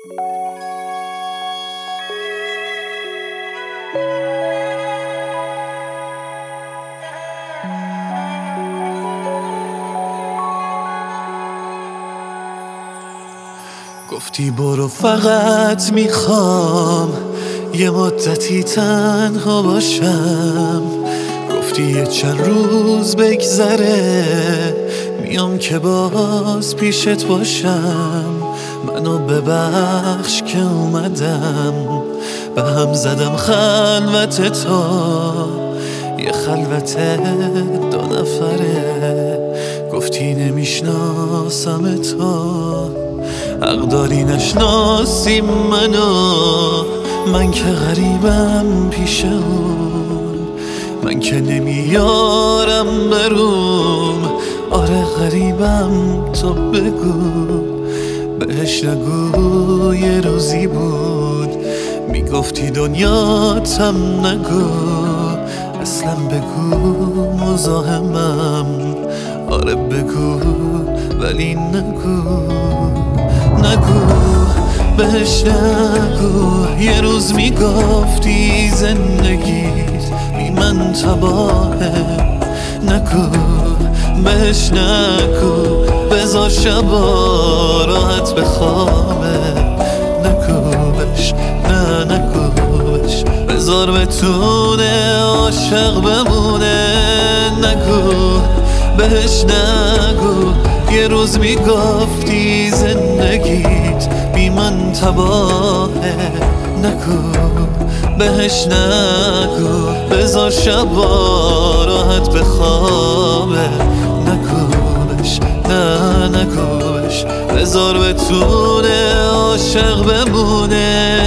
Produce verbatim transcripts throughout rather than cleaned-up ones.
گفتی برو فقط میخوام یه مدتی تنها باشم، گفتی یه چند روز بگذره میام که باز پیشت باشم. منو ببخش که اومدم به هم زدم خلوت تو، یه خلوت دو نفره. گفتی نمیشناسم تو، حق داری نشناسی منو، من که غریبم پیش اون، من که نمیارم بروم. آره غریبم تو بگو، بهش نگو یه روزی بود میگفتی دنیاتم نگو، اصلا بگو مزاحمم. آره بگو ولی نگو نگو بهش نگو. یه روز میگفتی زندگیت بی من تباهه، نگو بهش نگو. بذار شبا راحت بخوابه، نگو بهش نه نگو بهش. بذار بتونه عاشق بمونه، نگو بهش نگو. یه روز میگفتی زندگیت بی من تباهه، نگو بهش نگو. بذار شبا راحت بخوابه، نگو بهش نه نگو بهش. بذار بتونه عاشق بمونه.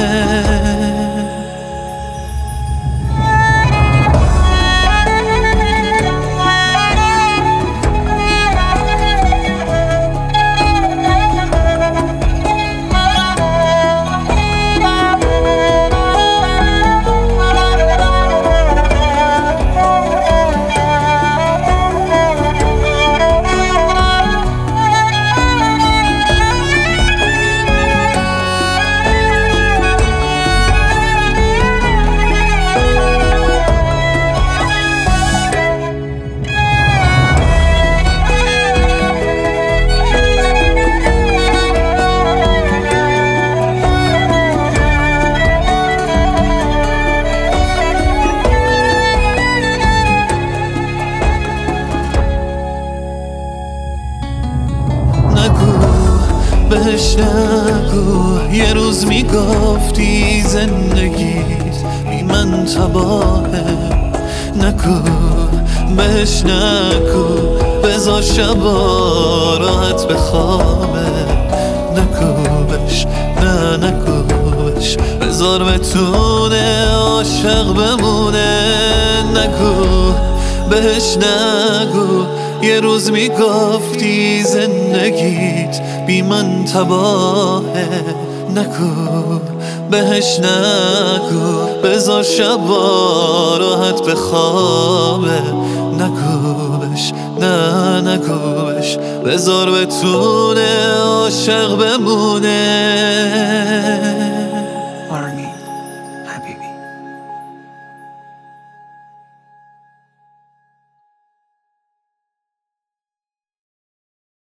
بهش نگو. یه روز میگفتی زندگیت بی من تباهه، نگو بهش نگو. بذار شبا راحت بخوابه، نگو بهش نه نگو بهش. بذار بتونه عاشق بمونه، نگو بهش نگو. یه روز میگفتی زندگیت بی من تباهه، نگو بهش نگو. بذار شبا راحت بخوابه، نگو بهش نه نگو بهش. بذار بتونه عاشق بمونه.